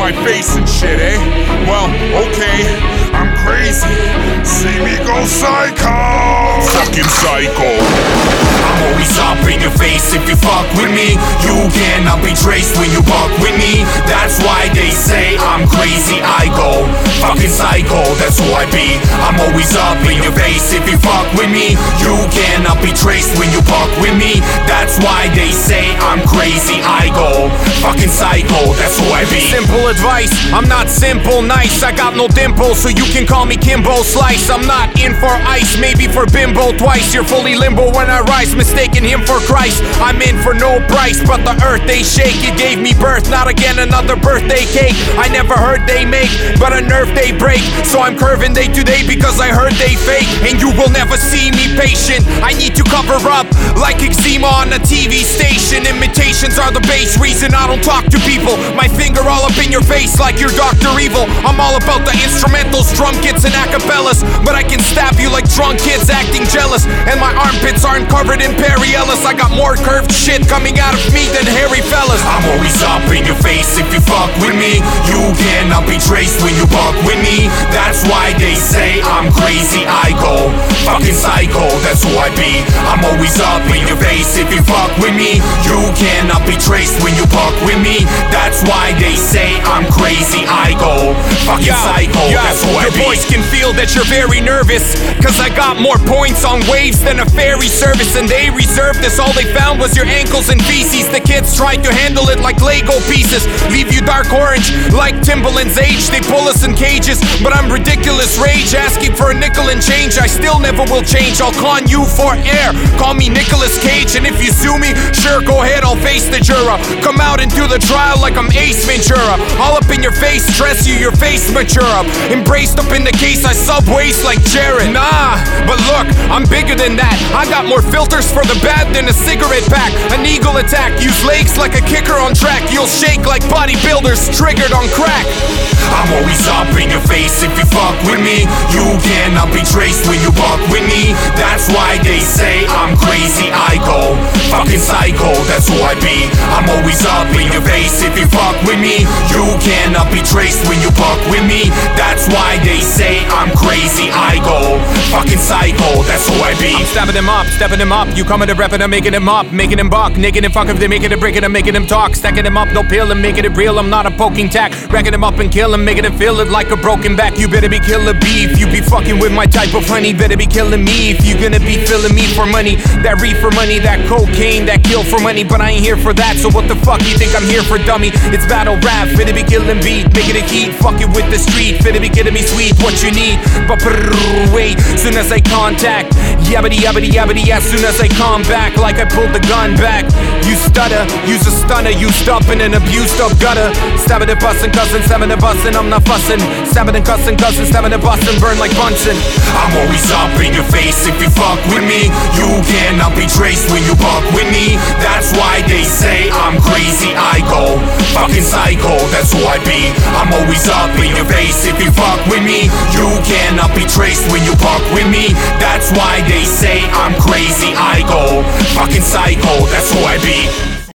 my face and shit, eh? Well, okay, I'm crazy. See me go psycho. Fucking psycho. I'm always up in your face if you fuck with me. You cannot be traced when you buck with me. That's why they say I'm crazy, I go fucking psycho, that's who I be. I'm always up in your face if you fuck with me. You cannot be traced when you buck with me. That's why they say I'm crazy, I go fucking psycho, that's who I be. Simple advice, I'm not simple nice. I got no dimples, so you can call me Kimbo Slice. I'm not in for ice, maybe for bimbo twice. You're fully limbo when I rise, mistaking him for Christ. I'm in for no price, but the earth they shake. It gave me birth, not again another birthday cake. I never heard they make, but a nerve they break. So I'm curving day to day because I heard they fake. And you will never see me patient. I need to cover up like eczema on a TV station. Imitations are the base reason I don't talk to people. My finger all up in your face like you're Dr. Evil. I'm all about the instrumentals, drum kits and acapellas, but I can stab you like drunk kids acting jealous. And my armpits aren't covered in Perry Ellis. I got more curved shit coming out of me than hairy fellas. I'm always up in your face if you fuck with me. You cannot be traced when you buck with me. That's why they say I'm crazy, I go fucking psycho, that's who I be. I'm always up in your face if you fuck with me. You cannot be traced when you buck with me. That's why they say I'm crazy, I go fucking psycho, that's who I be. Your boys can feel that you're very nervous, cause I got more points on waves than a ferry service. And they reserved this, all they found was your ankles and feces. The kids tried to handle it like Lego pieces, leave you dark orange like Timbaland's age. They pull us in cages, but I'm ridiculous rage, asking for a nickel and change. I still never will change, I'll con you for air. Call me Nicolas Cage, and if you sue me, sure, go ahead, I'll face the juror. Come out and do the trial like I'm Ace Ventura. All up in your face, dress you, your face mature up. Embraced up in the case, I subways like Jared. Nah, but look, I'm bigger than that. I got more filters for the bad than a cigarette pack. An eagle attack, use legs like a kicker on track. You'll shake like bodybuilders triggered on crack. I'm always up in your face if you fuck with me. You cannot be traced when you buck with me. That's why they say I'm crazy, I go fucking psycho, that's who I be. I'm always up in your face if you fuck with me. You cannot be traced when you buck with me. That's why they say I'm crazy, I go fucking psycho, that's who I be. I'm stabbing him up, stepping him up. You coming to repping, I'm making him up, making him buck, naked and fuck if they making it, breaking him, making him talk, stacking him up, no pill and making it real. I'm not a poking tack, racking him up and kill him, making him feel it like a broken back. You better be killer beef. You be fucking with my type of honey, better be killing me if you gonna be feeling me for money. That reefer money, that cocaine, that kill for money, but I ain't here for that. So what the fuck you think I'm here for, dummy? It's battle rap, finna be killing beat, making it heat, fucking with the street, finna be kidding me sweet. What you need, but wait, soon as I contact, yabbity yabbity yabbity, as soon as I come back, like I pulled the gun back. You stutter, use a stunner, used up in an abused up gutter. Stabbing and bussin', cussin', stabbing and bussin', I'm not fussin'. Stabbing and cussin', stabbing and bussin', burn like Bunsen. I'm always up in your face if you fuck with me. You cannot be traced when you buck with me. That's why they say I'm crazy, I go fucking psycho, that's who I be. I'm always up in your face if you fuck with me. You cannot be traced when you buck with me. That's why they say I'm crazy, I go fucking psycho, that's who I be.